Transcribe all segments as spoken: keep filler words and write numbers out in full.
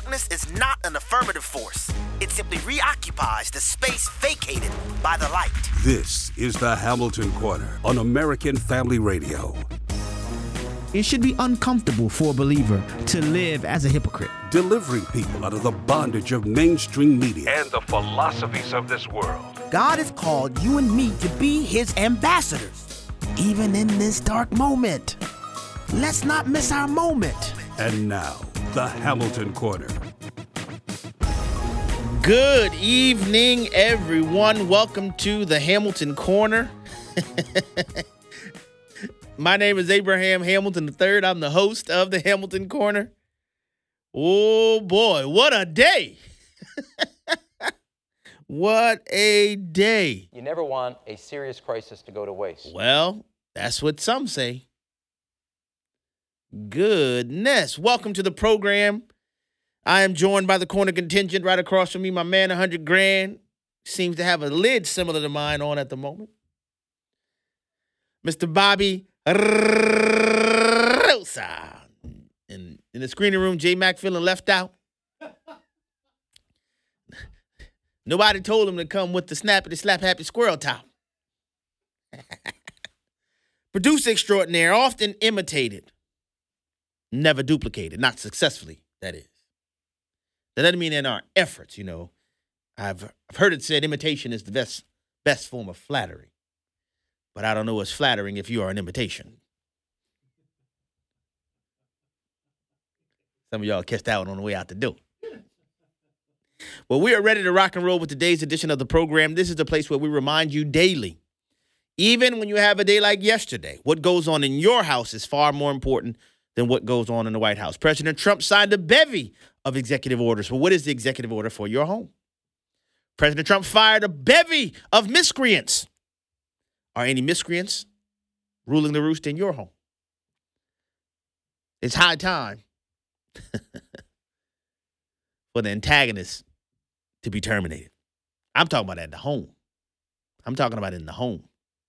darkness is not an affirmative force. It simply reoccupies the space vacated by the light. This is the Hamilton Corner on American Family Radio. It should be uncomfortable for a believer to live as a hypocrite. Delivering people out of the bondage of mainstream media and the philosophies of this world. God has called you and me to be his ambassadors, even in this dark moment. Let's not miss our moment. And now, the Hamilton Corner. Good evening, everyone. Welcome to the Hamilton Corner. My name is Abraham Hamilton the third. I'm the host of the Hamilton Corner. Oh, boy, what a day. What a day. You never want a serious crisis to go to waste. Well, that's what some say. Goodness. Welcome to the program. I am joined by the corner contingent right across from me. My man, one hundred grand, seems to have a lid similar to mine on at the moment. Mister Bobby Rosa. In, in the screening room, J-Mac feeling left out. Nobody told him to come with the snappity slap happy squirrel top. Producer extraordinaire, often imitated, never duplicated, not successfully, that is. That doesn't mean in our efforts, you know. I've, I've heard it said imitation is the best, best form of flattery. But I don't know what's flattering if you are an imitation. Some of y'all catch that one on the way out the door. Well, we are ready to rock and roll with today's edition of the program. This is the place where we remind you daily, even when you have a day like yesterday, what goes on in your house is far more important than what goes on in the White House. President Trump signed a bevy of executive orders. Well, what is the executive order for your home? President Trump fired a bevy of miscreants. Are any miscreants ruling the roost in your home? It's high time for the antagonists to be terminated. I'm talking about at the home. I'm talking about in the home.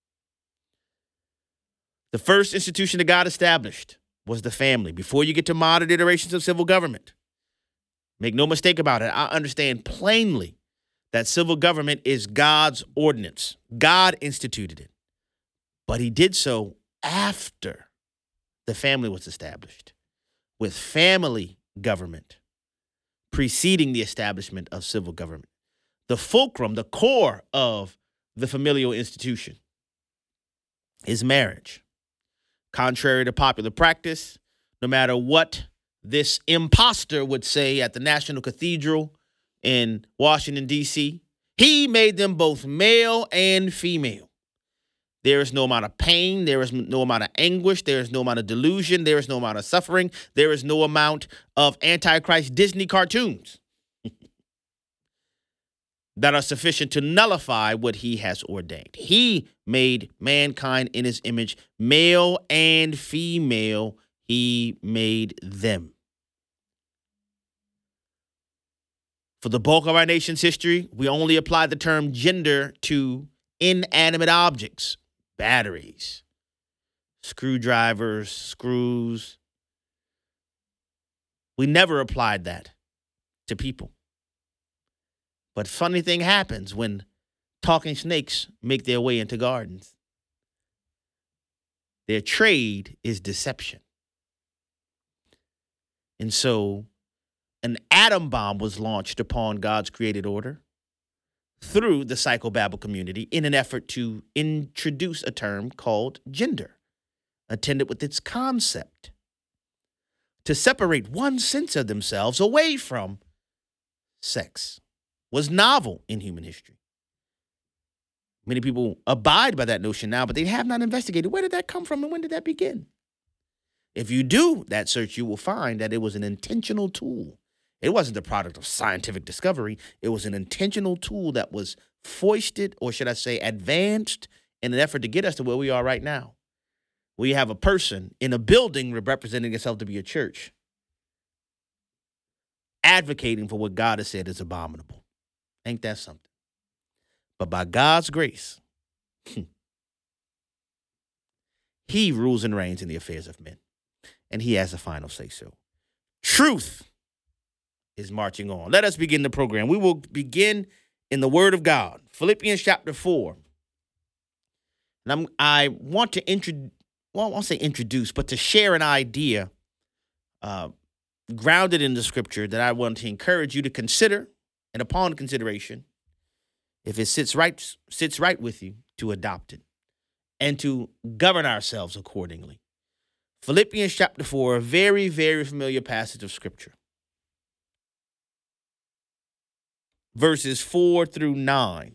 The first institution that God established was the family. Before you get to modern iterations of civil government, make no mistake about it, I understand plainly that civil government is God's ordinance. God instituted it. But he did so after the family was established, with family government preceding the establishment of civil government. The fulcrum, the core of the familial institution is marriage. Contrary to popular practice, no matter what this imposter would say at the National Cathedral in Washington, D C, he made them both male and female. There is no amount of pain. There is no amount of anguish. There is no amount of delusion. There is no amount of suffering. There is no amount of Antichrist Disney cartoons that are sufficient to nullify what he has ordained. He made mankind in his image, male and female. He made them. For the bulk of our nation's history, we only apply the term gender to inanimate objects. Batteries, screwdrivers, screws. We never applied that to people. But funny thing happens when talking snakes make their way into gardens. Their trade is deception. And so an atom bomb was launched upon God's created order through the psychobabble community in an effort to introduce a term called gender, attended with its concept to separate one sense of themselves away from sex was novel in human history. Many people abide by that notion now, but they have not investigated where did that come from and when did that begin? If you do that search, you will find that it was an intentional tool. It wasn't the product of scientific discovery. It was an intentional tool that was foisted, or should I say advanced, in an effort to get us to where we are right now. We have a person in a building representing itself to be a church, advocating for what God has said is abominable. Ain't that something? But by God's grace, he rules and reigns in the affairs of men, and he has the final say-so. Truth is marching on. Let us begin the program. We will begin in the Word of God, Philippians chapter four. And I'm, I want to introduce, well, I won't say introduce, but to share an idea uh, grounded in the Scripture that I want to encourage you to consider, and upon consideration, if it sits right, sits right with you, to adopt it and to govern ourselves accordingly. Philippians chapter four, a very, very familiar passage of Scripture. Verses four through nine.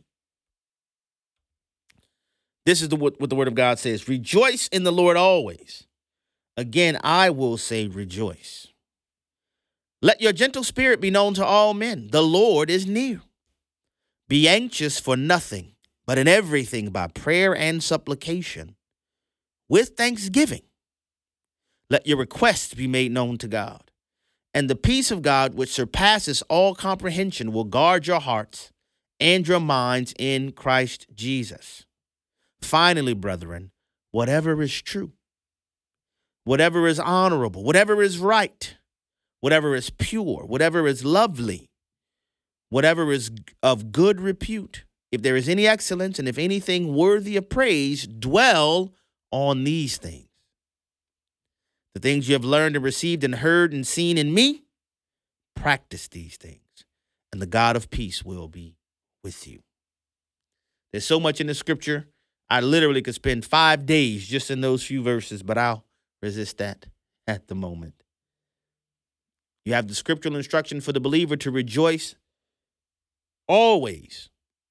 This is the, what, what the Word of God says. Rejoice in the Lord always. Again, I will say rejoice. Let your gentle spirit be known to all men. The Lord is near. Be anxious for nothing, but in everything by prayer and supplication, with thanksgiving. Let your requests be made known to God. And the peace of God, which surpasses all comprehension, will guard your hearts and your minds in Christ Jesus. Finally, brethren, whatever is true, whatever is honorable, whatever is right, whatever is pure, whatever is lovely, whatever is of good repute, if there is any excellence and if anything worthy of praise, dwell on these things. The things you have learned and received and heard and seen in me, practice these things, and the God of peace will be with you. There's so much in the Scripture. I literally could spend five days just in those few verses, but I'll resist that at the moment. You have the scriptural instruction for the believer to rejoice always.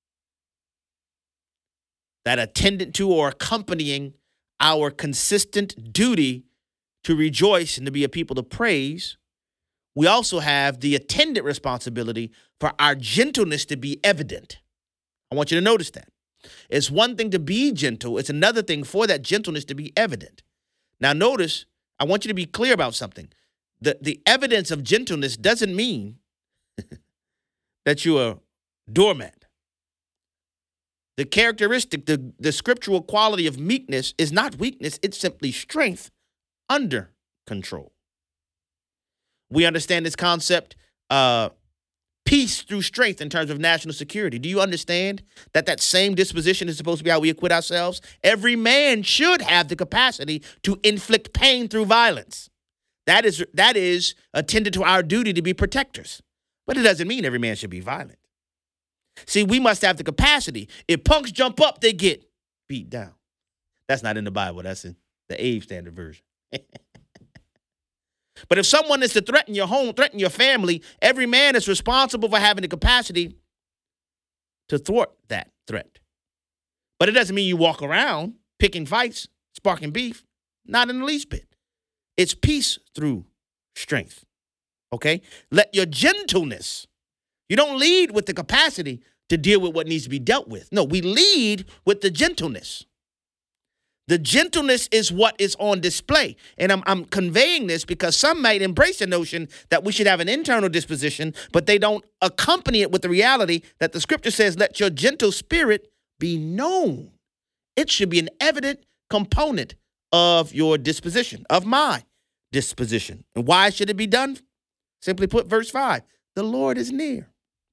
That attendant to or accompanying our consistent duty to rejoice and to be a people of praise, we also have the attendant responsibility for our gentleness to be evident. I want you to notice that. It's one thing to be gentle. It's another thing for that gentleness to be evident. Now, notice, I want you to be clear about something. The, the evidence of gentleness doesn't mean that you're a doormat. The characteristic, the, the scriptural quality of meekness is not weakness. It's simply strength under control. We understand this concept, uh, peace through strength in terms of national security. Do you understand that that same disposition is supposed to be how we acquit ourselves? Every man should have the capacity to inflict pain through violence. That is, that is attendant to our duty to be protectors. But it doesn't mean every man should be violent. See, we must have the capacity. If punks jump up, they get beat down. That's not in the Bible. That's in the Abe Standard Version. But if someone is to threaten your home, threaten your family, every man is responsible for having the capacity to thwart that threat. But it doesn't mean you walk around picking fights, sparking beef. Not in the least bit. It's peace through strength. Okay? Let your gentleness, you don't lead with the capacity to deal with what needs to be dealt with. No, we lead with the gentleness. The gentleness is what is on display. And I'm, I'm conveying this because some might embrace the notion that we should have an internal disposition, but they don't accompany it with the reality that the scripture says, let your gentle spirit be known. It should be an evident component of your disposition, of my disposition. And why should it be done? Simply put, verse five, the Lord is near.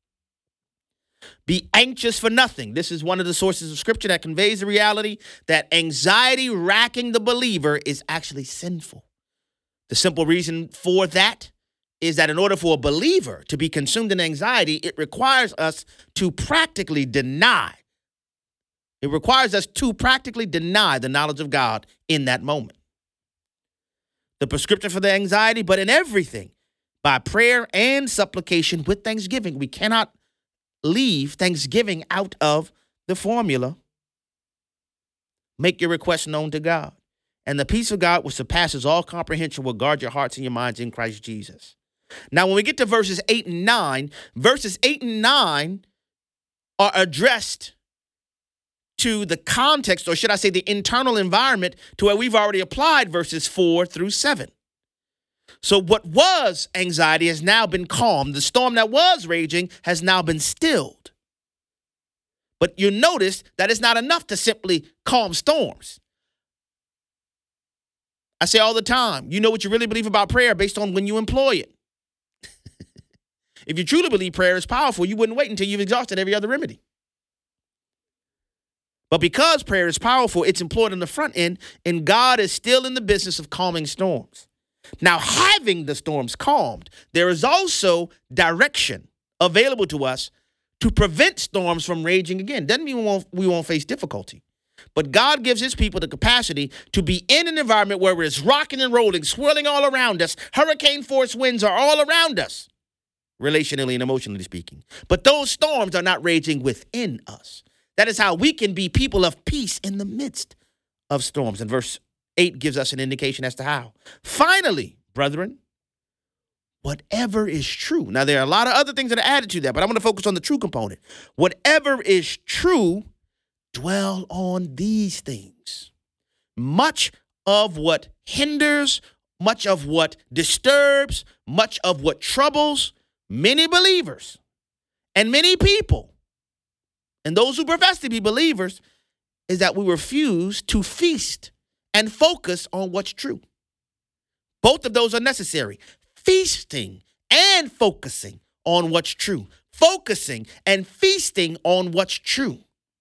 Be anxious for nothing. This is one of the sources of scripture that conveys the reality that anxiety racking the believer is actually sinful. The simple reason for that is that in order for a believer to be consumed in anxiety, it requires us to practically deny. It requires us to practically deny the knowledge of God in that moment. The prescription for the anxiety, but in everything, by prayer and supplication with thanksgiving. We cannot leave thanksgiving out of the formula. Make your request known to God. And the peace of God, which surpasses all comprehension, will guard your hearts and your minds in Christ Jesus. Now, when we get to verses eight and nine, verses eight and nine are addressed to the context, or should I say the internal environment, to where we've already applied verses four through seven. So what was anxiety has now been calmed. The storm that was raging has now been stilled. But you notice that it's not enough to simply calm storms. I say all the time, you know what you really believe about prayer based on when you employ it. If you truly believe prayer is powerful, you wouldn't wait until you've exhausted every other remedy. But because prayer is powerful, it's employed on the front end, and God is still in the business of calming storms. Now, having the storms calmed, there is also direction available to us to prevent storms from raging again. Doesn't mean we won't, we won't face difficulty. But God gives his people the capacity to be in an environment where it's rocking and rolling, swirling all around us. Hurricane force winds are all around us, relationally and emotionally speaking. But those storms are not raging within us. That is how we can be people of peace in the midst of storms. And verse eight gives us an indication as to how. Finally, brethren, whatever is true. Now, there are a lot of other things that are added to that, but I'm going to focus on the true component. Whatever is true, dwell on these things. Much of what hinders, much of what disturbs, much of what troubles many believers and many people, and those who profess to be believers, is that we refuse to feast and focus on what's true. Both of those are necessary. Feasting and focusing on what's true. Focusing and feasting on what's true.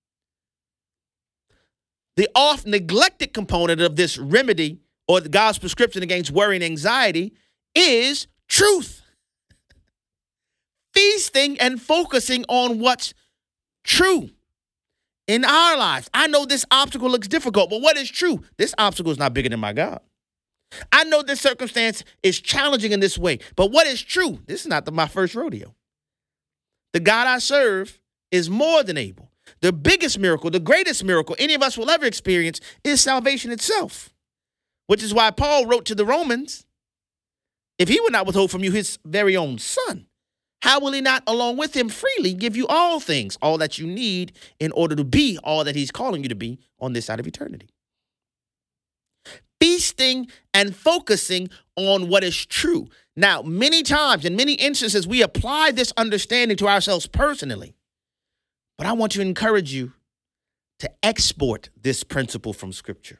The oft neglected component of this remedy, or God's prescription against worry and anxiety, is truth. Feasting and focusing on what's true in our lives. I know this obstacle looks difficult, but what is true? This obstacle is not bigger than my God. I know this circumstance is challenging in this way, but what is true? This is not the, my first rodeo. The God I serve is more than able. The biggest miracle, the greatest miracle any of us will ever experience is salvation itself, which is why Paul wrote to the Romans, if he would not withhold from you his very own son, how will he not, along with him, freely give you all things, all that you need in order to be all that he's calling you to be on this side of eternity? Feasting and focusing on what is true. Now, many times, in many instances, we apply this understanding to ourselves personally. But I want to encourage you to export this principle from Scripture.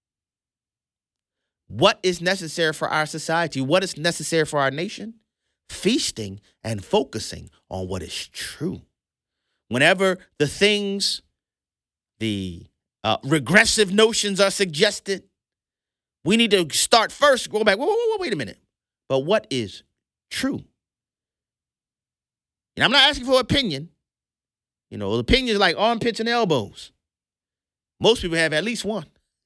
What is necessary for our society? What is necessary for our nation? Feasting and focusing on what is true. Whenever the things, the uh, regressive notions are suggested, we need to start first, go back, whoa, whoa, whoa, wait a minute. But what is true? And I'm not asking for opinion. You know, opinions are like armpits and elbows. Most people have at least one.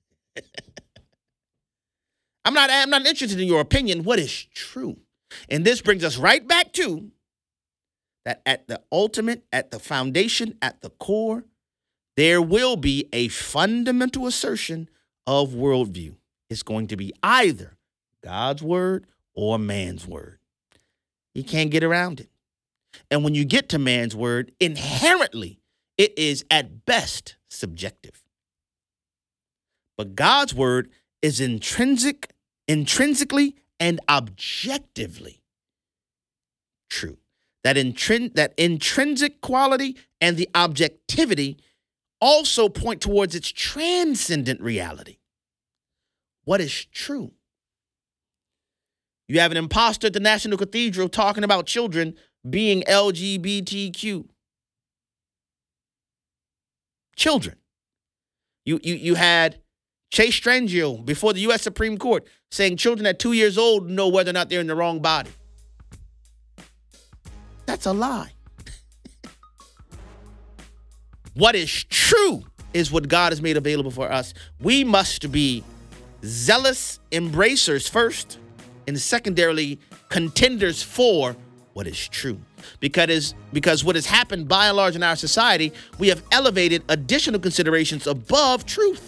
I'm not, I'm not interested in your opinion. What is true? And this brings us right back to that at the ultimate, at the foundation, at the core, there will be a fundamental assertion of worldview. It's going to be either God's word or man's word. You can't get around it. And when you get to man's word, inherently, it is at best subjective. But God's word is intrinsic, intrinsically and objectively true. That, intrin- that intrinsic quality and the objectivity also point towards its transcendent reality. What is true? You have an imposter at the National Cathedral talking about children being L G B T Q. Children. You, you, you had Chase Strangio before the U S Supreme Court saying children at two years old know whether or not they're in the wrong body. That's a lie. What is true is what God has made available for us. We must be zealous embracers first, and secondarily contenders for what is true. Because, because what has happened by and large in our society, we have elevated additional considerations above truth.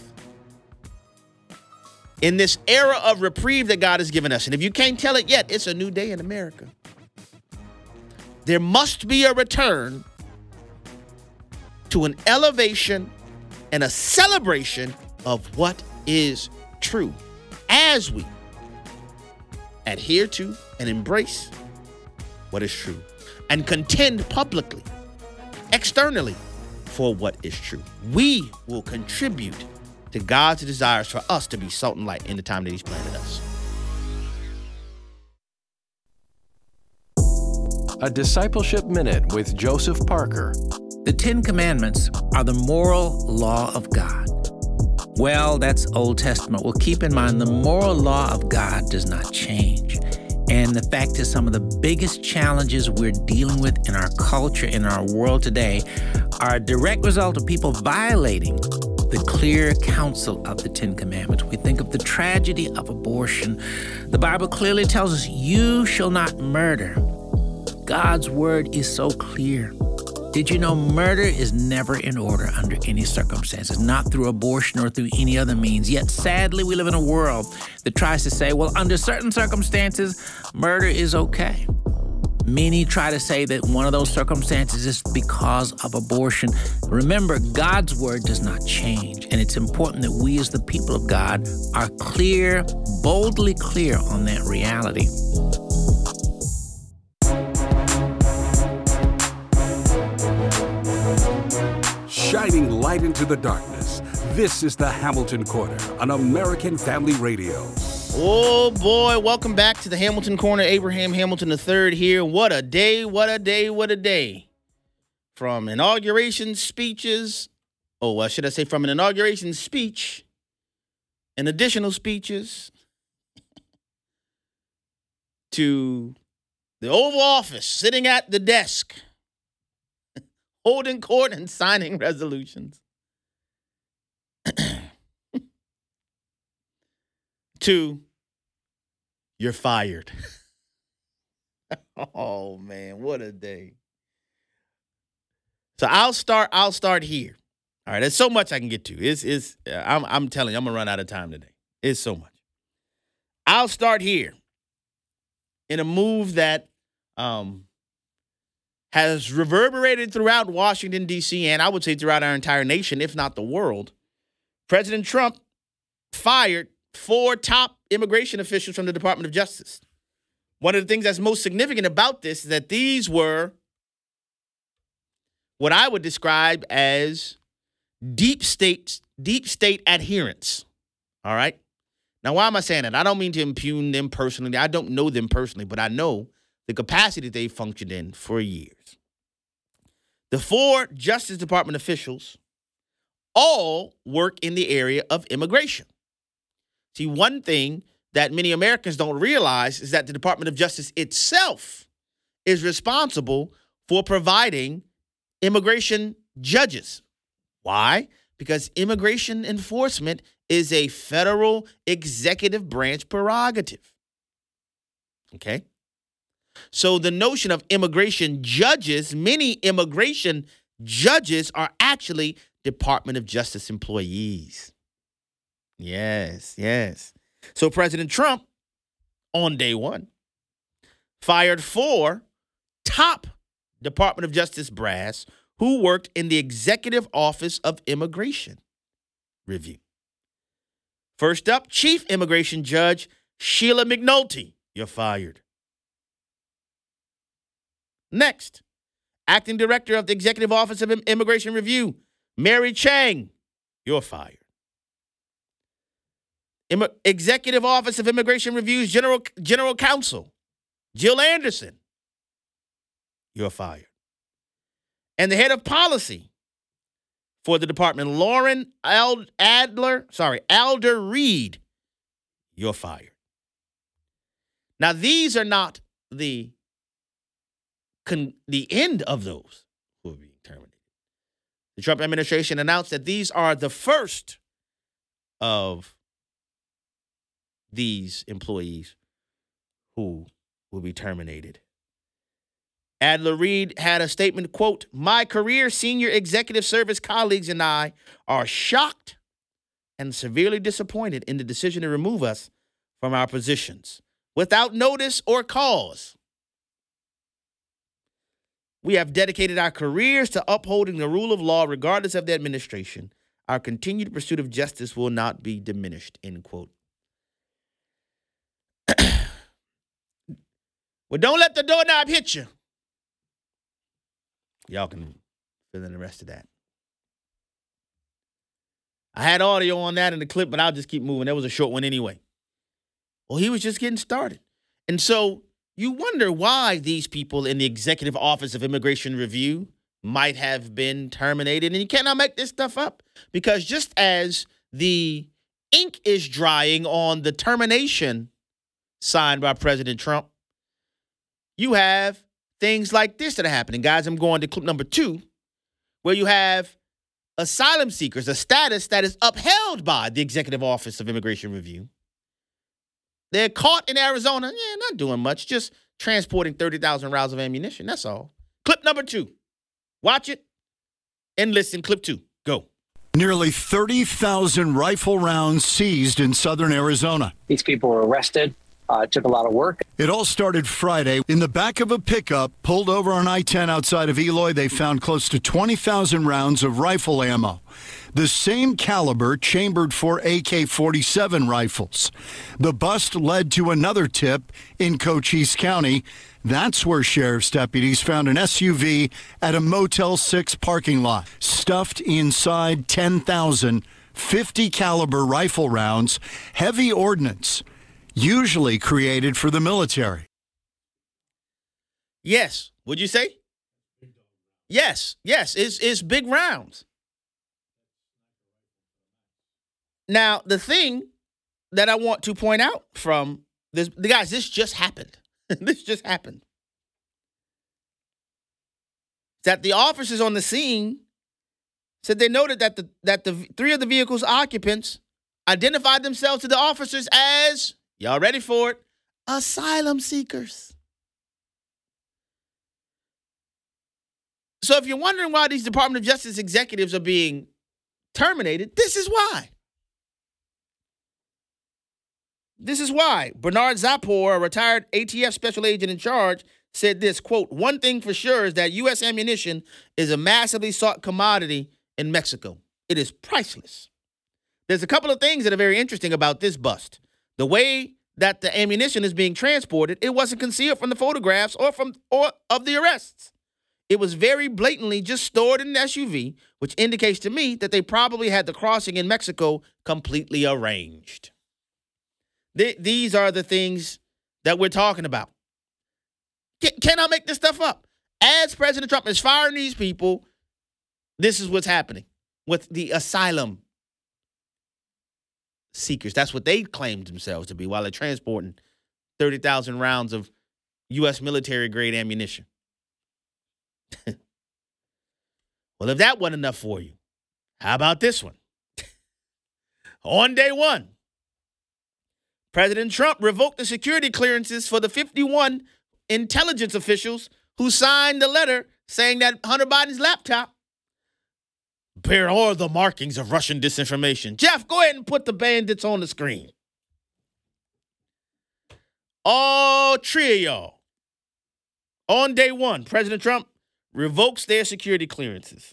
In this era of reprieve that God has given us, and if you can't tell it yet, it's a new day in America. There must be a return to an elevation and a celebration of what is true as we adhere to and embrace what is true and contend publicly, externally, for what is true. We will contribute to God's desires for us to be salt and light in the time that he's planted us. A Discipleship Minute with Joseph Parker. The Ten Commandments are the moral law of God. Well, that's Old Testament. Well, keep in mind, the moral law of God does not change. And the fact is, some of the biggest challenges we're dealing with in our culture, in our world today, are a direct result of people violating the clear counsel of the Ten Commandments. We think of the tragedy of abortion. The Bible clearly tells us, you shall not murder. God's word is so clear. Did you know murder is never in order under any circumstances, not through abortion or through any other means? Yet sadly, we live in a world that tries to say, well, under certain circumstances, murder is okay. Many try to say that one of those circumstances is because of abortion. Remember, God's word does not change, and it's important that we as the people of God are clear, boldly clear on that reality. Shining light into the darkness. This is the Hamilton Corner on American Family Radio. Oh, boy. Welcome back to the Hamilton Corner. Abraham Hamilton the third here. What a day, what a day, what a day. From inauguration speeches, oh, well, should I say from an inauguration speech and additional speeches to the Oval Office, sitting at the desk, holding court and signing resolutions, to you're fired. Oh, man, what a day. So I'll start, I'll start here. All right, there's so much I can get to. It's, it's, I'm, I'm telling you, I'm gonna run out of time today. It's so much. I'll start here in a move that um, has reverberated throughout Washington, D C, and I would say throughout our entire nation, if not the world. President Trump fired four top immigration officials from the Department of Justice. One of the things that's most significant about this is that these were what I would describe as deep state, deep state adherents. All right? Now, why am I saying that? I don't mean to impugn them personally. I don't know them personally, but I know the capacity they functioned in for years. The four Justice Department officials all work in the area of immigration. See, one thing that many Americans don't realize is that the Department of Justice itself is responsible for providing immigration judges. Why? Because immigration enforcement is a federal executive branch prerogative. Okay? So the notion of immigration judges, many immigration judges are actually Department of Justice employees. Yes, yes. So President Trump, on day one, fired four top Department of Justice brass who worked in the Executive Office of Immigration Review. First up, Chief Immigration Judge Sheila McNulty. You're fired. Next, Acting Director of the Executive Office of Immigration Review, Mary Chang. You're fired. Im- Executive Office of Immigration Review's General, General Counsel, Jill Anderson. You're fired. And the head of policy for the department, Lauren Ald- Adler, sorry, Alder Reed. You're fired. Now, these are not the Con- the end of those who are being terminated. The Trump administration announced that these are the first of these employees who will be terminated. Adler Reed had a statement, quote, "My career senior executive service colleagues and I are shocked and severely disappointed in the decision to remove us from our positions without notice or cause. We have dedicated our careers to upholding the rule of law regardless of the administration. Our continued pursuit of justice will not be diminished," end quote. Well, don't let the doorknob hit you. Y'all can fill in the rest of that. I had audio on that in the clip, but I'll just keep moving. That was a short one anyway. Well, he was just getting started. And so you wonder why these people in the Executive Office of Immigration Review might have been terminated. And you cannot make this stuff up, because just as the ink is drying on the termination signed by President Trump, you have things like this that are happening. Guys, I'm going to clip number two, where you have asylum seekers, a status that is upheld by the Executive Office of Immigration Review. They're caught in Arizona. Yeah, not doing much, just transporting thirty thousand rounds of ammunition. That's all. Clip number two. Watch it and listen. Clip two. Go. Nearly thirty thousand rifle rounds seized in southern Arizona. These people were arrested. Uh, it took a lot of work. It all started Friday. In the back of a pickup pulled over on I ten outside of Eloy, they found close to twenty thousand rounds of rifle ammo. The same caliber chambered for A K forty-seven rifles. The bust led to another tip in Cochise County. That's where sheriff's deputies found an S U V at a Motel six parking lot. Stuffed inside ten thousand fifty caliber rifle rounds, heavy ordnance, usually created for the military. Yes. Would you say? Yes. Yes. It's, it's big rounds. Now, the thing that I want to point out from this, the guys, this just happened. This just happened. That the officers on the scene said they noted that the that the three of the vehicle's occupants identified themselves to the officers as, y'all ready for it, asylum seekers. So if you're wondering why these Department of Justice executives are being terminated, this is why. This is why. Bernard Zapor, a retired A T F special agent in charge, said this, quote, "One thing for sure is that U S ammunition is a massively sought commodity in Mexico. It is priceless." There's a couple of things that are very interesting about this bust. The way that the ammunition is being transported, it wasn't concealed from the photographs or from or of the arrests. It was very blatantly just stored in an S U V, which indicates to me that they probably had the crossing in Mexico completely arranged. Th- these are the things that we're talking about. Can, can I make this stuff up? As President Trump is firing these people, this is what's happening with the asylum seekers. That's what they claimed themselves to be while they're transporting thirty thousand rounds of U S military-grade ammunition. Well, if that wasn't enough for you, how about this one? On day one, President Trump revoked the security clearances for the fifty-one intelligence officials who signed the letter saying that Hunter Biden's laptop bear all the markings of Russian disinformation. Jeff, go ahead and put the bandits on the screen. All three of y'all. On day one, President Trump revokes their security clearances.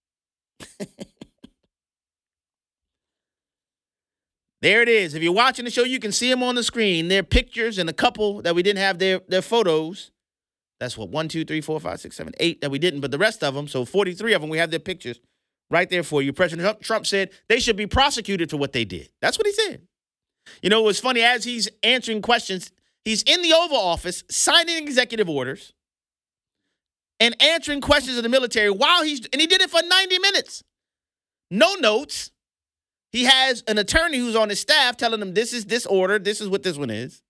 There it is. If you're watching the show, you can see them on the screen. Their pictures and a couple that we didn't have their, their photos. That's what, one, two, three, four, five, six, seven, eight that we didn't, but the rest of them, so forty-three of them, we have their pictures right there for you. President Trump said they should be prosecuted for what they did. That's what he said. You know, it was funny, as he's answering questions, he's in the Oval Office signing executive orders and answering questions of the military while he's, and he did it for ninety minutes. No notes. He has an attorney who's on his staff telling him this is this order, this is what this one is.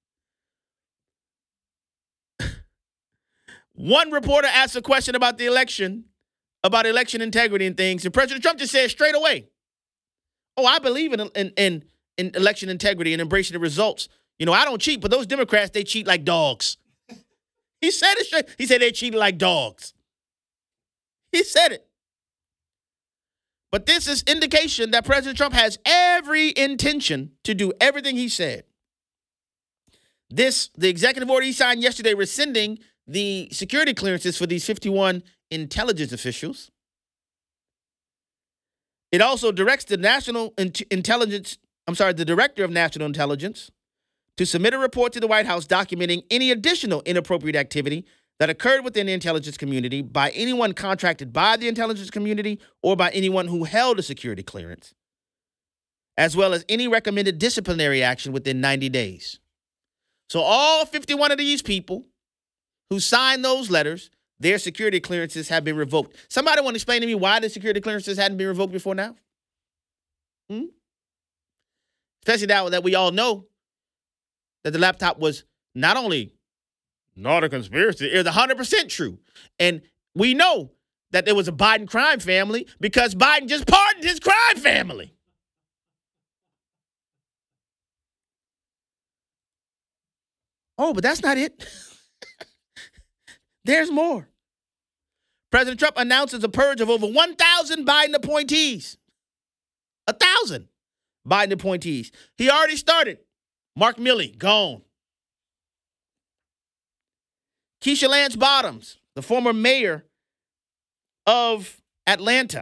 One reporter asked a question about the election, about election integrity and things, and President Trump just said straight away, oh, I believe in, in, in, in election integrity and embracing the results. You know, I don't cheat, but those Democrats, they cheat like dogs. He said it straight. He said they cheated like dogs. He said it. But this is indication that President Trump has every intention to do everything he said. This, the executive order he signed yesterday rescinding the security clearances for these fifty-one intelligence officials. It also directs the National Intelligence, I'm sorry, the Director of National Intelligence to submit a report to the White House documenting any additional inappropriate activity that occurred within the intelligence community by anyone contracted by the intelligence community or by anyone who held a security clearance, as well as any recommended disciplinary action within ninety days. So all fifty-one of these people who signed those letters, their security clearances have been revoked. Somebody want to explain to me why the security clearances hadn't been revoked before now? Hmm? Especially now that we all know that the laptop was not only not a conspiracy, it was one hundred percent true. And we know that there was a Biden crime family because Biden just pardoned his crime family. Oh, but that's not it. There's more. President Trump announces a purge of over one thousand Biden appointees. A thousand Biden appointees. He already started. Mark Milley, gone. Keisha Lance Bottoms, the former mayor of Atlanta.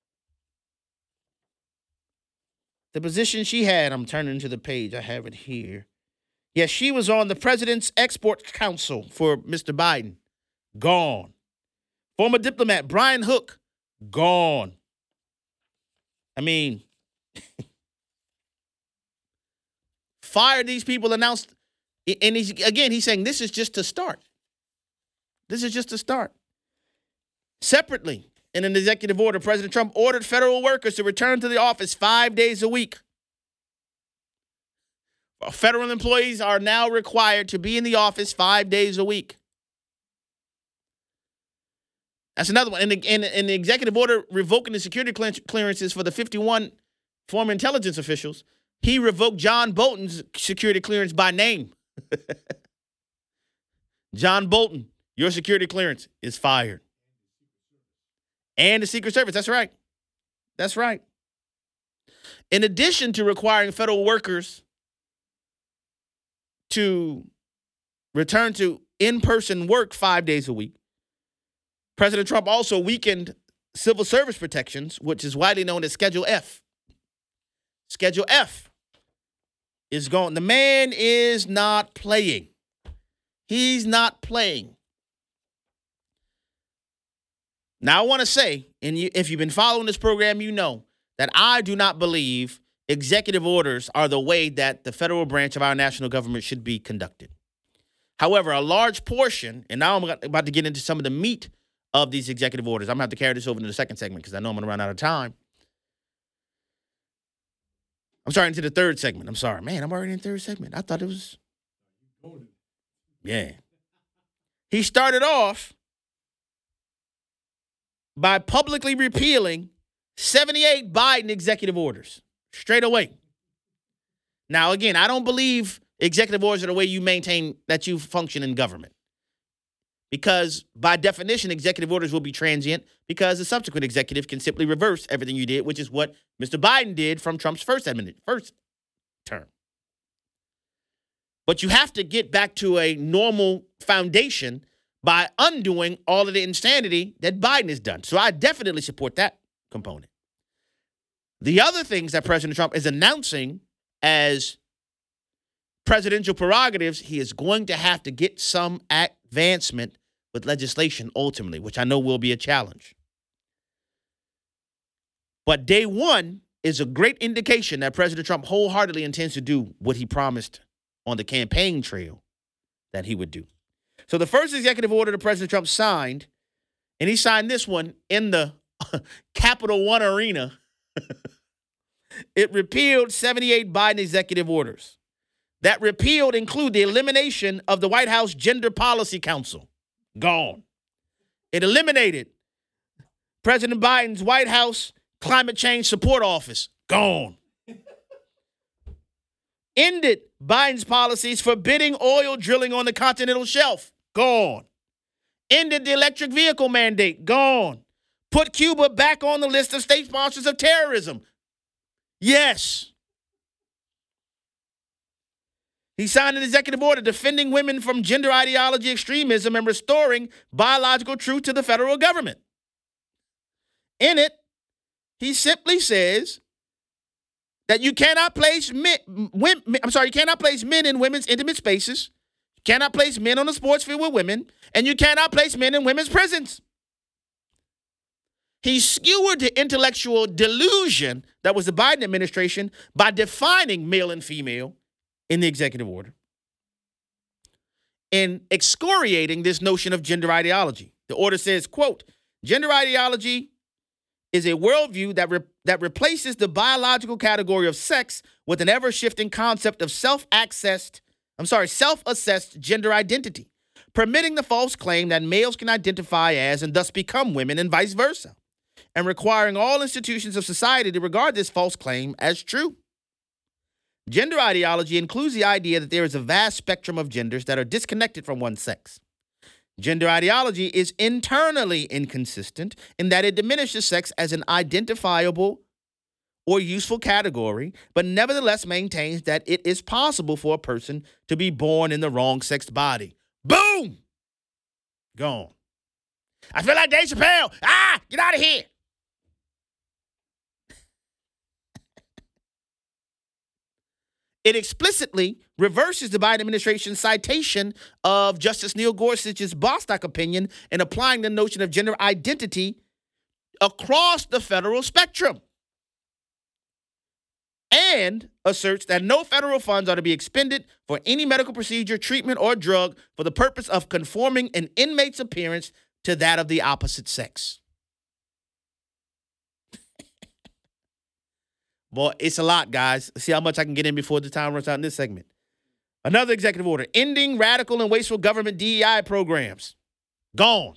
The position she had, I'm turning to the page. I have it here. Yes, she was on the President's Export Council for Mister Biden. Gone. Former diplomat Brian Hook. Gone. I mean, fire these people, announced. And he's, again, he's saying this is just to start. This is just to start. Separately, in an executive order, President Trump ordered federal workers to return to the office five days a week. Federal employees are now required to be in the office five days a week. That's another one. In the, in, in the executive order revoking the security clearances for the fifty-one former intelligence officials, he revoked John Bolton's security clearance by name. John Bolton, your security clearance is fired. And the Secret Service, that's right. That's right. In addition to requiring federal workers to return to in-person work five days a week, President Trump also weakened civil service protections, which is widely known as Schedule F. Schedule F is gone. The man is not playing. He's not playing. Now, I want to say, and you, if you've been following this program, you know that I do not believe executive orders are the way that the federal branch of our national government should be conducted. However, a large portion, and now I'm about to get into some of the meat of these executive orders. I'm going to have to carry this over into the second segment because I know I'm going to run out of time. I'm sorry, into the third segment. I'm sorry. Man, I'm already in the third segment. I thought it was... Yeah. He started off by publicly repealing seventy-eight Biden executive orders straight away. Now, again, I don't believe executive orders are the way you maintain that you function in government. Because by definition, executive orders will be transient because the subsequent executive can simply reverse everything you did, which is what Mister Biden did from Trump's first first term. But you have to get back to a normal foundation by undoing all of the insanity that Biden has done. So I definitely support that component. The other things that President Trump is announcing as presidential prerogatives, he is going to have to get some advancement with legislation ultimately, which I know will be a challenge. But day one is a great indication that President Trump wholeheartedly intends to do what he promised on the campaign trail that he would do. So the first executive order that President Trump signed, and he signed this one in the Capital One Arena, it repealed seventy-eight Biden executive orders. That repealed include the elimination of the White House Gender Policy Council. Gone. It eliminated President Biden's White House Climate Change Support Office. Gone. Ended Biden's policies forbidding oil drilling on the continental shelf. Gone. Ended the electric vehicle mandate. Gone. Put Cuba back on the list of state sponsors of terrorism. Yes. He signed an executive order defending women from gender ideology extremism and restoring biological truth to the federal government. In it, he simply says that you cannot place men, women, I'm sorry, you cannot place men in women's intimate spaces, you cannot place men on the sports field with women, and you cannot place men in women's prisons. He skewered the intellectual delusion that was the Biden administration by defining male and female in the executive order. in excoriating this notion of gender ideology. The order says, quote, gender ideology is a worldview that, re- that replaces the biological category of sex with an ever-shifting concept of self-accessed, I'm sorry, self-assessed gender identity, permitting the false claim that males can identify as and thus become women and vice versa, and requiring all institutions of society to regard this false claim as true. Gender ideology includes the idea that there is a vast spectrum of genders that are disconnected from one sex. Gender ideology is internally inconsistent in that it diminishes sex as an identifiable or useful category, but nevertheless maintains that it is possible for a person to be born in the wrong-sexed body. Boom! Gone. I feel like Dave Chappelle. Ah, get out of here. It explicitly reverses the Biden administration's citation of Justice Neil Gorsuch's Bostock opinion in applying the notion of gender identity across the federal spectrum, and asserts that no federal funds are to be expended for any medical procedure, treatment, or drug for the purpose of conforming an inmate's appearance to that of the opposite sex. Boy, it's a lot, guys. Let's see how much I can get in before the time runs out in this segment. Another executive order, ending radical and wasteful government D E I programs. Gone.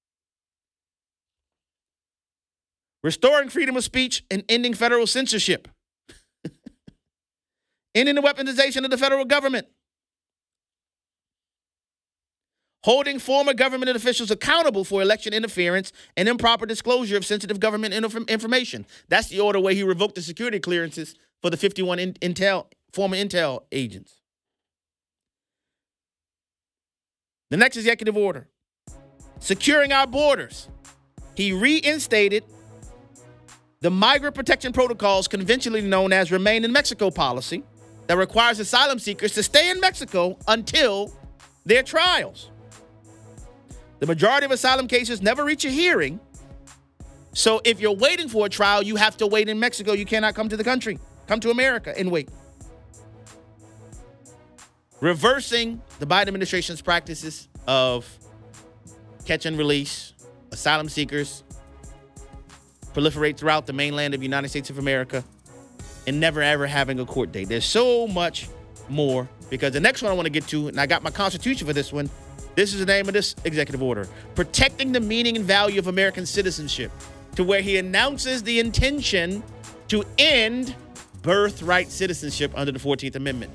Restoring freedom of speech and ending federal censorship. Ending the weaponization of the federal government. Holding former government officials accountable for election interference and improper disclosure of sensitive government inf- information. That's the order where he revoked the security clearances for the fifty-one in- Intel former Intel agents. The next executive order, securing our borders. He reinstated the migrant protection protocols conventionally known as Remain in Mexico policy that requires asylum seekers to stay in Mexico until their trials. The majority of asylum cases never reach a hearing. So if you're waiting for a trial, you have to wait in Mexico. You cannot come to the country. Come to America and wait. Reversing the Biden administration's practices of catch and release, asylum seekers proliferate throughout the mainland of the United States of America, and never ever having a court date. There's so much more, because the next one I want to get to, and I got my constitution for this one. This is the name of this executive order, protecting the meaning and value of American citizenship, to where he announces the intention to end birthright citizenship under the fourteenth Amendment.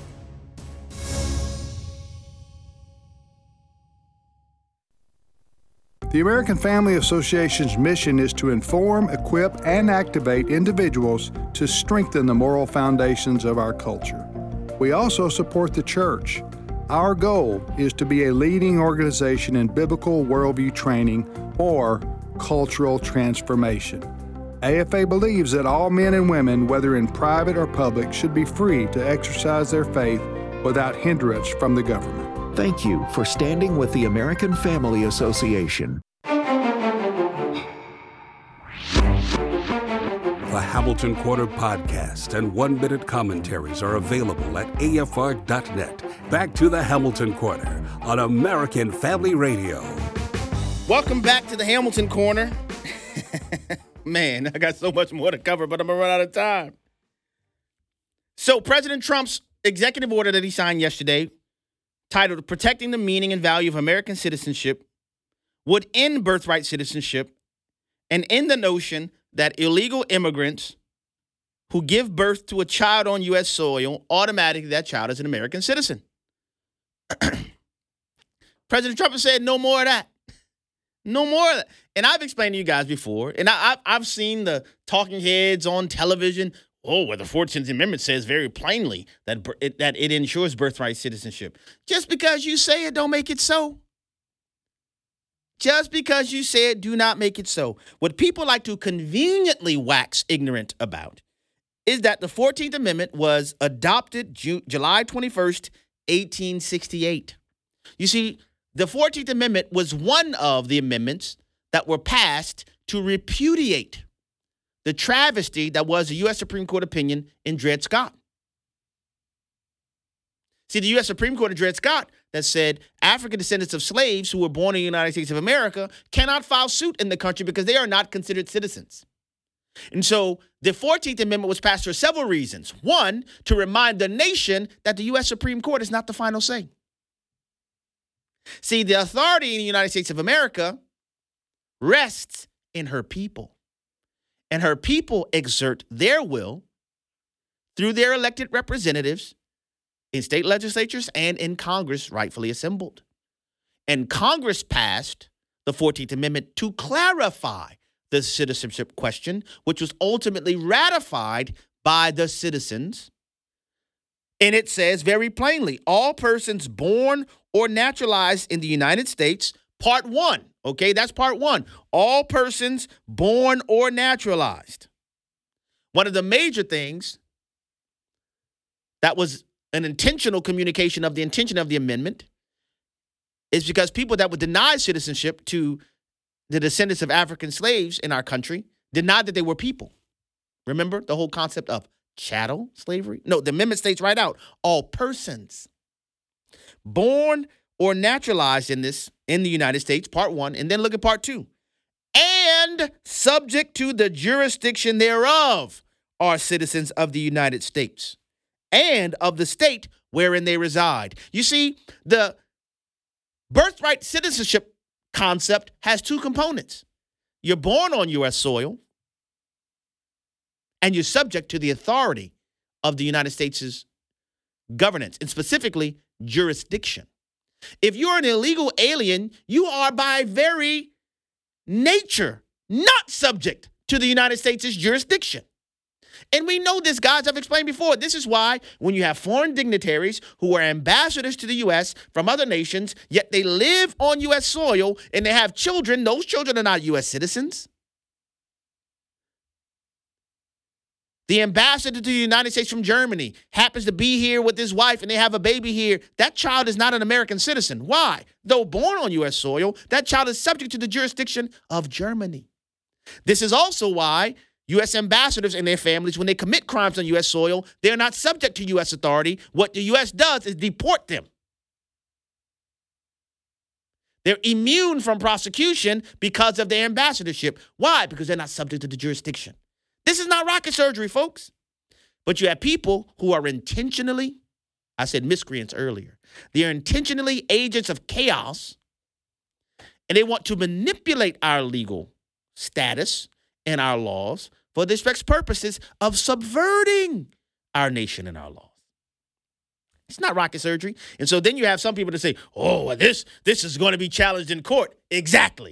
The American Family Association's mission is to inform, equip, and activate individuals to strengthen the moral foundations of our culture. We also support the church. Our goal is to be a leading organization in biblical worldview training or cultural transformation. A F A believes that all men and women, whether in private or public, should be free to exercise their faith without hindrance from the government. Thank you for standing with the American Family Association. The Hamilton Quarter podcast and one-minute commentaries are available at A F R dot net. Back to the Hamilton Quarter on American Family Radio. Welcome back to the Hamilton Corner. Man, I got so much more to cover, but I'm going to run out of time. So President Trump's executive order that he signed yesterday, titled Protecting the Meaning and Value of American Citizenship, would end birthright citizenship and end the notion that illegal immigrants who give birth to a child on U S soil, automatically that child is an American citizen. President Trump has said no more of that. No more of that. And I've explained to you guys before, and I, I've, I've seen the talking heads on television. Oh, where the fourteenth Amendment says very plainly that it, that it ensures birthright citizenship. Just because you say it, don't make it so. Just because you say it, do not make it so. What people like to conveniently wax ignorant about is that the fourteenth Amendment was adopted Ju- July twenty-first, eighteen sixty-eight. You see, the fourteenth Amendment was one of the amendments that were passed to repudiate the travesty that was the U S Supreme Court opinion in Dred Scott. See, the U S Supreme Court in Dred Scott that said African descendants of slaves who were born in the United States of America cannot file suit in the country because they are not considered citizens. And so the fourteenth Amendment was passed for several reasons. One, to remind the nation that the U S Supreme Court is not the final say. See, the authority in the United States of America rests in her people. And her people exert their will through their elected representatives in state legislatures and in Congress rightfully assembled. And Congress passed the fourteenth Amendment to clarify the citizenship question, which was ultimately ratified by the citizens. And it says very plainly, all persons born or naturalized in the United States, part one, okay, that's part one. All persons born or naturalized. One of the major things that was an intentional communication of the intention of the amendment is because people that would deny citizenship to the descendants of African slaves in our country denied that they were people. Remember the whole concept of chattel slavery? No, the amendment states right out, all persons born or naturalized in this, in the United States, part one, and then look at part two. And subject to the jurisdiction thereof are citizens of the United States and of the state wherein they reside. You see, the birthright citizenship concept has two components. You're born on U S soil, and you're subject to the authority of the United States' governance, and specifically jurisdiction. If you're an illegal alien, you are by very nature not subject to the United States' jurisdiction. And we know this, guys, I've explained before. This is why when you have foreign dignitaries who are ambassadors to the U S from other nations, yet they live on U S soil and they have children, those children are not U S citizens. The ambassador to the United States from Germany happens to be here with his wife and they have a baby here. That child is not an American citizen. Why? Though born on U S soil, that child is subject to the jurisdiction of Germany. This is also why U S ambassadors and their families, when they commit crimes on U S soil, they're not subject to U S authority. What the U S does is deport them. They're immune from prosecution because of their ambassadorship. Why? Because they're not subject to the jurisdiction. This is not rocket surgery, folks. But you have people who are intentionally, I said miscreants earlier, they're intentionally agents of chaos, and they want to manipulate our legal status and our laws for the express purposes of subverting our nation and our laws. It's not rocket surgery. And so then you have some people that say, oh, well, this, this is going to be challenged in court. Exactly.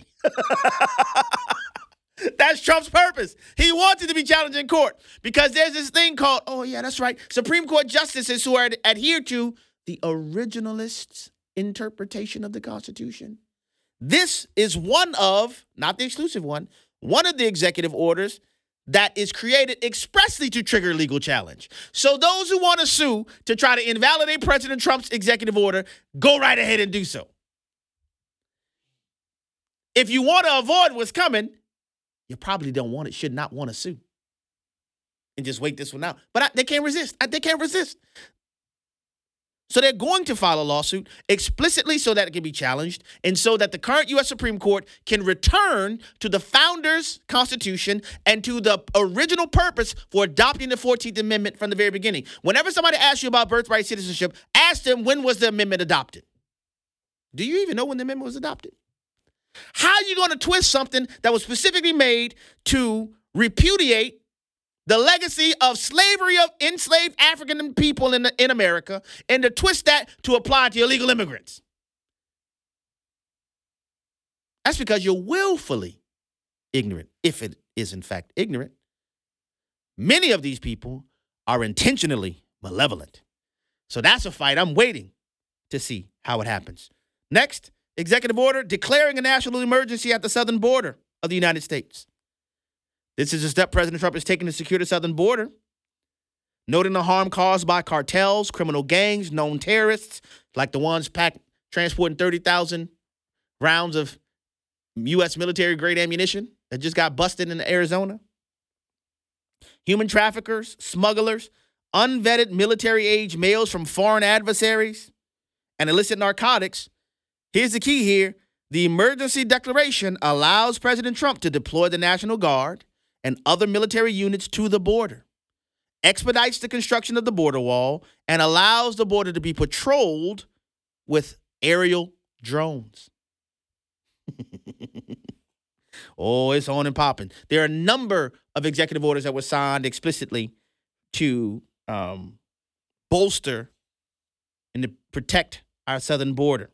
That's Trump's purpose. He wants it to be challenged in court because there's this thing called, oh, yeah, that's right, Supreme Court justices who are adhere to the originalists' interpretation of the Constitution. This is one of, not the exclusive one, one of the executive orders that is created expressly to trigger legal challenge. So those who want to sue to try to invalidate President Trump's executive order, go right ahead and do so. If you want to avoid what's coming, you probably don't want it, should not want to sue. And just wait this one out. But I, they can't resist. I, they can't resist. So they're going to file a lawsuit explicitly so that it can be challenged and so that the current U S Supreme Court can return to the founders' Constitution and to the original purpose for adopting the fourteenth Amendment from the very beginning. Whenever somebody asks you about birthright citizenship, ask them, when was the amendment adopted? Do you even know when the amendment was adopted? How are you going to twist something that was specifically made to repudiate the legacy of slavery of enslaved African people in, in America and to twist that to apply to illegal immigrants? That's because you're willfully ignorant, if it is in fact ignorant. Many of these people are intentionally malevolent. So that's a fight I'm waiting to see how it happens. Next, executive order declaring a national emergency at the southern border of the United States. This is a step President Trump is taking to secure the southern border, noting the harm caused by cartels, criminal gangs, known terrorists, like the ones packed, transporting thirty thousand rounds of U S military-grade ammunition that just got busted in Arizona. Human traffickers, smugglers, unvetted military-age males from foreign adversaries, and illicit narcotics, here's the key here. The emergency declaration allows President Trump to deploy the National Guard and other military units to the border, expedites the construction of the border wall, and allows the border to be patrolled with aerial drones. Oh, it's on and popping. There are a number of executive orders that were signed explicitly to um, bolster and to protect our southern border.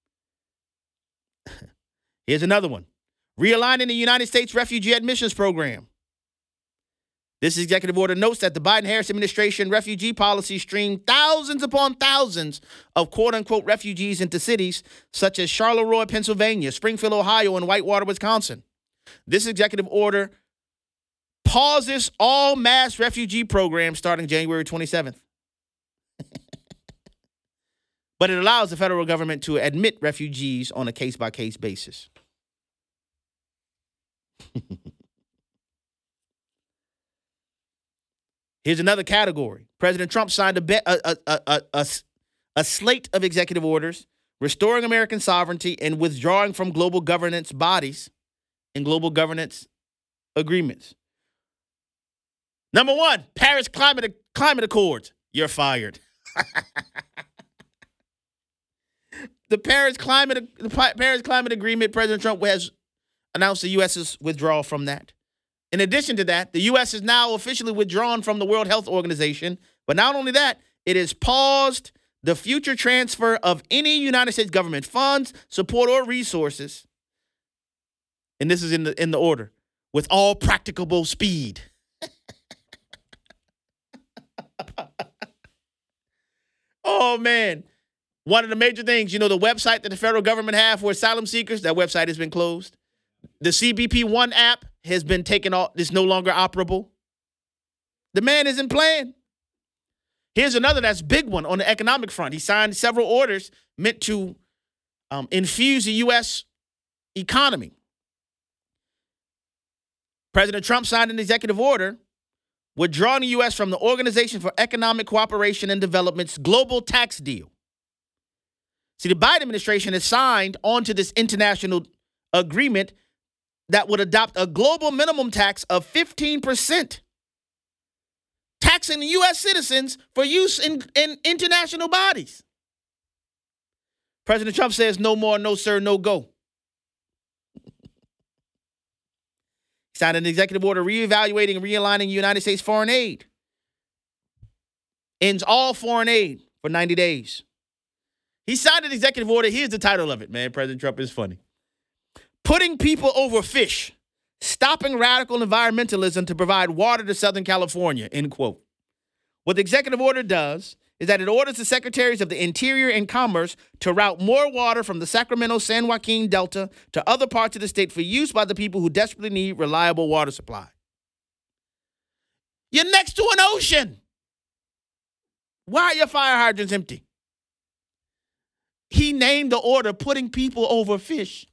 Here's another one. Realigning the United States Refugee Admissions Program. This executive order notes that the Biden-Harris administration refugee policy streamed thousands upon thousands of quote-unquote refugees into cities such as Charleroi, Pennsylvania, Springfield, Ohio, and Whitewater, Wisconsin. This executive order pauses all mass refugee programs starting January twenty-seventh. But it allows the federal government to admit refugees on a case-by-case basis. Here's another category. President Trump signed a, be- a, a, a, a, a slate of executive orders restoring American sovereignty and withdrawing from global governance bodies and global governance agreements. Number one, Paris Climate, Climate Accords. You're fired. The Paris Climate the Paris Climate Agreement, President Trump has announced the U S's withdrawal from that. In addition to that, the U S is now officially withdrawn from the World Health Organization. But not only that, it has paused the future transfer of any United States government funds, support, or resources. And this is in the in the order. With all practicable speed. Oh, man. One of the major things, you know, the website that the federal government have for asylum seekers, that website has been closed. The C B P One app has been taken off. It's no longer operable. The man isn't playing. Here's another that's big one on the economic front. He signed several orders meant to um, infuse the U S economy. President Trump signed an executive order withdrawing the U S from the Organization for Economic Cooperation and Development's global tax deal. See, the Biden administration has signed onto this international agreement that would adopt a global minimum tax of fifteen percent, taxing the U S citizens for use in, in international bodies. President Trump says no more, no sir, no go. He signed an executive order reevaluating and realigning United States foreign aid. Ends all foreign aid for ninety days. He signed an executive order. Here's the title of it, man. President Trump is funny. Putting people over fish, stopping radical environmentalism to provide water to Southern California, end quote. What the executive order does is that it orders the secretaries of the Interior and Commerce to route more water from the Sacramento-San Joaquin Delta to other parts of the state for use by the people who desperately need reliable water supply. You're next to an ocean. Why are your fire hydrants empty? He named the order putting people over fish.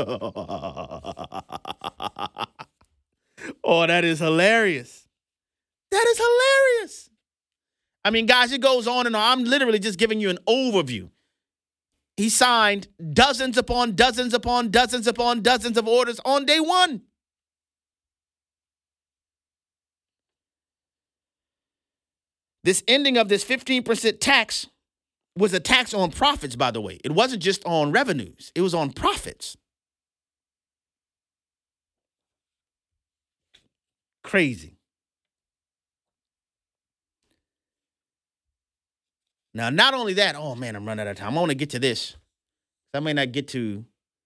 Oh, that is hilarious. That is hilarious. I mean, guys, it goes on and on. I'm literally just giving you an overview. He signed dozens upon dozens upon dozens upon dozens of orders on day one. This ending of this fifteen percent tax was a tax on profits, by the way. It wasn't just on revenues. It was on profits. Crazy. Now, not only that, oh, man, I'm running out of time. I want to get to this. I may not get to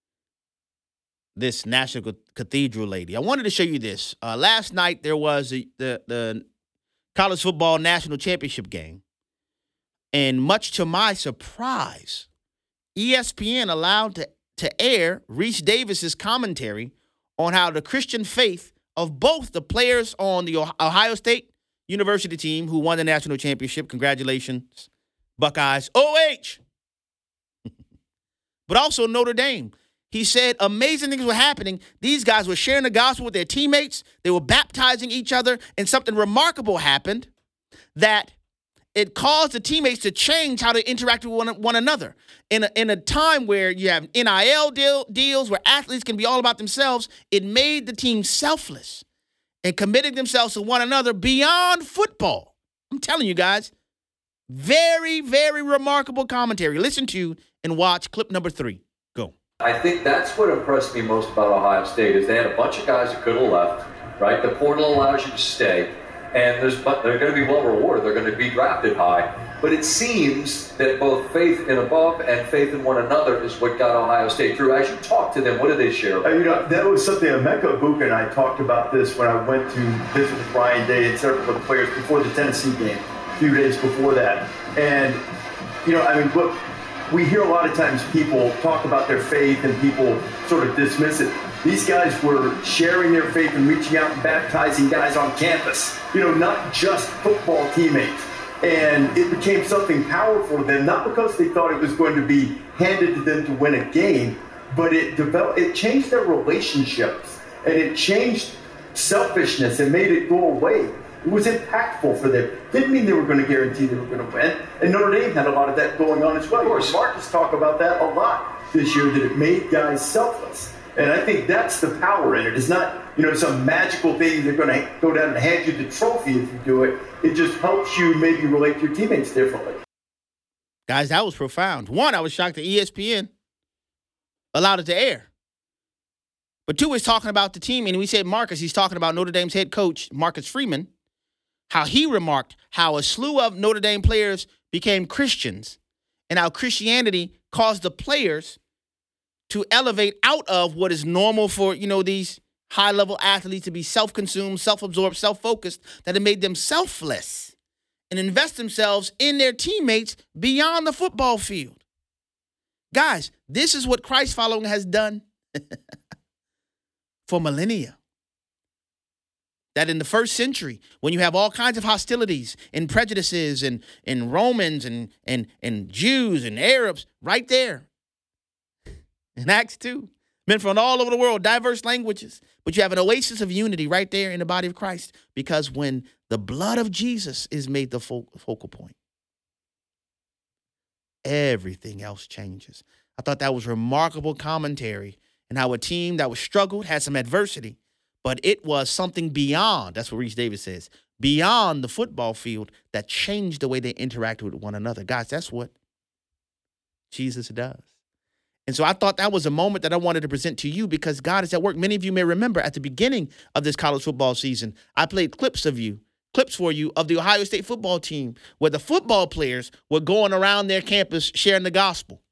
this National Cathedral lady. I wanted to show you this. Uh, last night, there was a, the, the college football national championship game. And much to my surprise, E S P N allowed to, to air Reese Davis's commentary on how the Christian faith of both the players on the Ohio State University team who won the national championship, congratulations, Buckeyes, O H, but also Notre Dame. He said amazing things were happening. These guys were sharing the gospel with their teammates. They were baptizing each other, and something remarkable happened that it caused the teammates to change how they interact with one, one another. In a, in a time where you have N I L deal, deals, where athletes can be all about themselves, it made the team selfless and committed themselves to one another beyond football. I'm telling you guys, very, very remarkable commentary. Listen to and watch clip number three. Go. I think that's what impressed me most about Ohio State is they had a bunch of guys that could have left, right? The portal allows you to stay. And there's, but they're going to be well rewarded. They're going to be drafted high. But it seems that both faith in above and faith in one another is what got Ohio State through. As you talk to them, what did they share? Uh, you know, that was something Emeka Egbuka and I talked about this when I went to visit with Ryan Day and several of the players before the Tennessee game, a few days before that. And, you know, I mean, look, we hear a lot of times people talk about their faith and people sort of dismiss it. These guys were sharing their faith and reaching out and baptizing guys on campus, you know, not just football teammates. And it became something powerful to them, not because they thought it was going to be handed to them to win a game, but it developed, it changed their relationships and it changed selfishness and made it go away. It was impactful for them. Didn't mean they were going to guarantee they were going to win. And Notre Dame had a lot of that going on as well. Of course, Marcus talked about that a lot this year, that it made guys selfless. And I think that's the power in it. It's not, you know, some magical thing they're going to go down and hand you the trophy if you do it. It just helps you maybe relate to your teammates differently. Guys, that was profound. One, I was shocked that E S P N allowed it to air. But two, is talking about the team. And we said Marcus, he's talking about Notre Dame's head coach, Marcus Freeman, how he remarked how a slew of Notre Dame players became Christians and how Christianity caused the players to elevate out of what is normal for, you know, these high-level athletes to be self-consumed, self-absorbed, self-focused, that it made them selfless and invest themselves in their teammates beyond the football field. Guys, this is what Christ following has done for millennia. That in the first century, when you have all kinds of hostilities and prejudices and, and Romans and, and, and Jews and Arabs right there, in Acts two, men from all over the world, diverse languages. But you have an oasis of unity right there in the body of Christ. Because when the blood of Jesus is made the fo- focal point, everything else changes. I thought that was remarkable commentary and how a team that was struggled, had some adversity, but it was something beyond, that's what Reese Davis says, beyond the football field that changed the way they interacted with one another. Guys, that's what Jesus does. And so I thought that was a moment that I wanted to present to you because God is at work. Many of you may remember at the beginning of this college football season, I played clips of you, clips for you of the Ohio State football team where the football players were going around their campus sharing the gospel.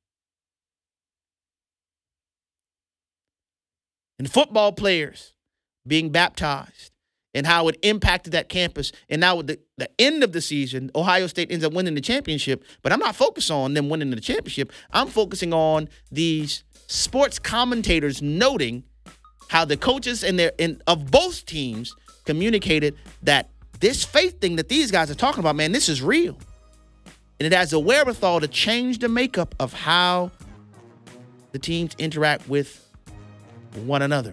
And football players being baptized and how it impacted that campus. And now with the, the end of the season, Ohio State ends up winning the championship. But I'm not focused on them winning the championship. I'm focusing on these sports commentators noting how the coaches and their and of both teams communicated that this faith thing that these guys are talking about, man, this is real. And it has a wherewithal to change the makeup of how the teams interact with one another.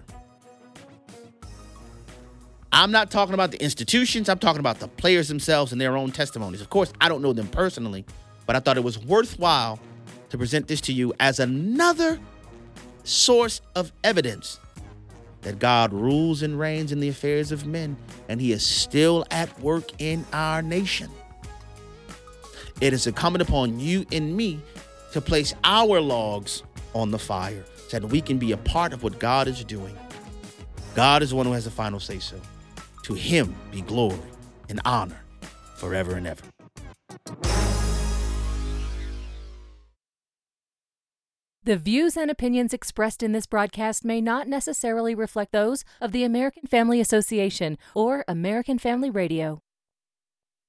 I'm not talking about the institutions. I'm talking about the players themselves and their own testimonies. Of course, I don't know them personally, but I thought it was worthwhile to present this to you as another source of evidence that God rules and reigns in the affairs of men, and he is still at work in our nation. It is incumbent upon you and me to place our logs on the fire so that we can be a part of what God is doing. God is the one who has the final say-so. To him be glory and honor forever and ever. The views and opinions expressed in this broadcast may not necessarily reflect those of the American Family Association or American Family Radio.